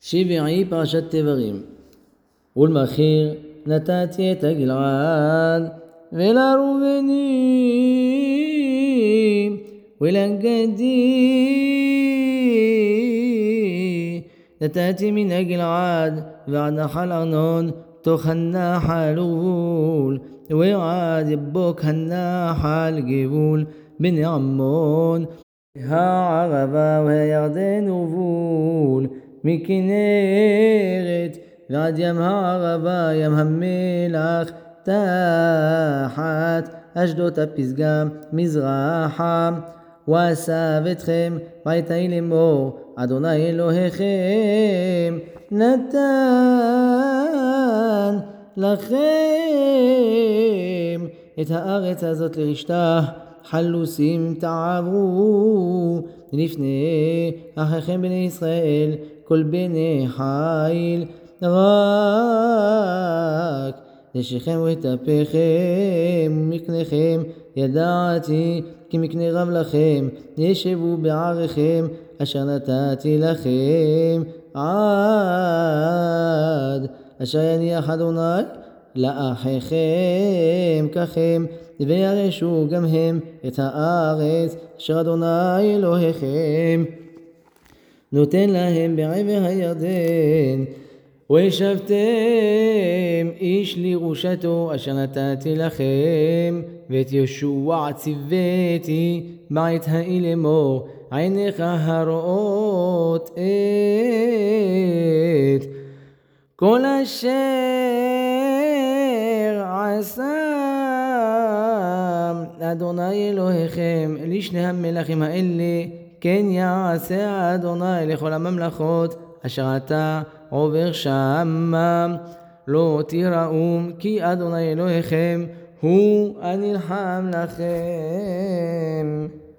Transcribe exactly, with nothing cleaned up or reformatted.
שביעי פרשת דברים. ולמחיר נתתי את הגלעד ולראובנים ולגדי נתתי מן הגלעד ועד נחל ארנון תוך הנחל וגבול ועד יבוק הנחל גבול בני עמון הערבה והירדן וגבול מכנרת ועד ים הערבה ים המלח תחת אשדות הפסגה מזרחה ואסף אתכם ויתהי לאמור אדוני אלוהיכם נתן לכם את הארץ הזאת לרשתה חלוסים תעברו לפני אחיכם בני ישראל כל בני חיל רק נשיכם וטפכם ומקניכם ידעתי כי מקנה רב לכם ישבו בעריכם אשר נתתי לכם עד אשר יניח אדוני לאחיכם ככם וירשו גם הם את הארץ אשר אדוני אלוהיכם נותן להם בעבר הירדן וישבתם איש לירושתו אשר נתתי לכם ואת ישוע ציוויתי בעת ההיא לאמור עיניך הרואות את כל אשר עשה אדוני אלוהיכם לשני המלכים האלה כן יעשה אדוני לכל הממלכות אשר אתה עובר שמה לא תיראום כי אדוני אלוהיכם הוא הנלחם לכם.